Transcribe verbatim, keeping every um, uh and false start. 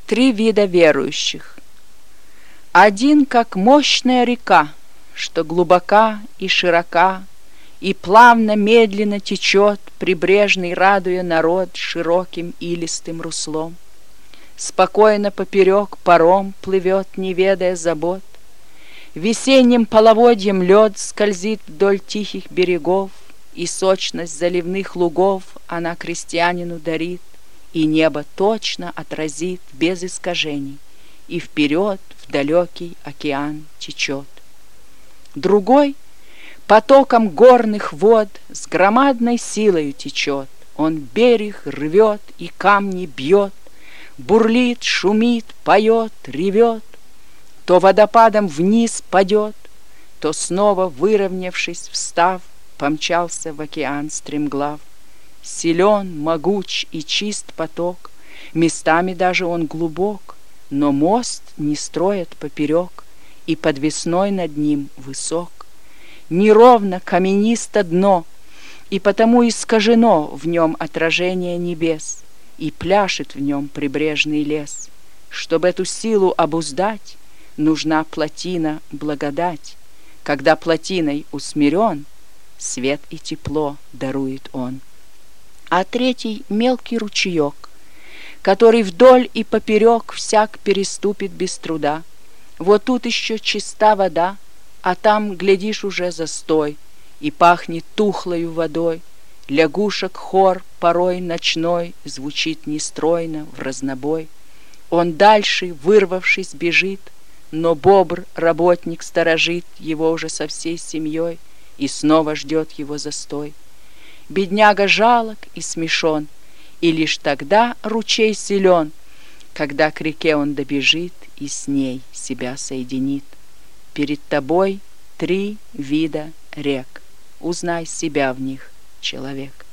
Три вида верующих. Один, как мощная река, что глубока и широка, и плавно, медленно течет, прибрежный, радуя народ широким илистым руслом. Спокойно поперек паром плывет, не ведая забот. Весенним половодьем лед скользит вдоль тихих берегов, и сочность заливных лугов она крестьянину дарит, и небо точно отразит без искажений, и вперед в далекий океан течет. Другой потоком горных вод с громадной силою течет, он берег рвет и камни бьет, бурлит, шумит, поет, ревет, то водопадом вниз падет, то снова, выровнявшись, встав, помчался в океан стремглав. Силен, могуч и чист поток, местами даже он глубок, но мост не строят поперек, и подвесной над ним высок. Неровно, каменисто дно, и потому искажено в нем отражение небес, и пляшет в нем прибрежный лес. Чтобы эту силу обуздать, нужна плотина благодать. Когда плотиной усмирен, свет и тепло дарует он. А третий — мелкий ручеек, который вдоль и поперек всяк переступит без труда. Вот тут еще чиста вода, а там, глядишь, уже застой, и пахнет тухлою водой. Лягушек хор порой ночной звучит нестройно в разнобой. Он дальше, вырвавшись, бежит, но бобр, работник, сторожит его уже со всей семьей и снова ждет его застой. Бедняга жалок и смешон, и лишь тогда ручей силен, когда к реке он добежит и с ней себя соединит. Перед тобой три вида рек, узнай себя в них, человек.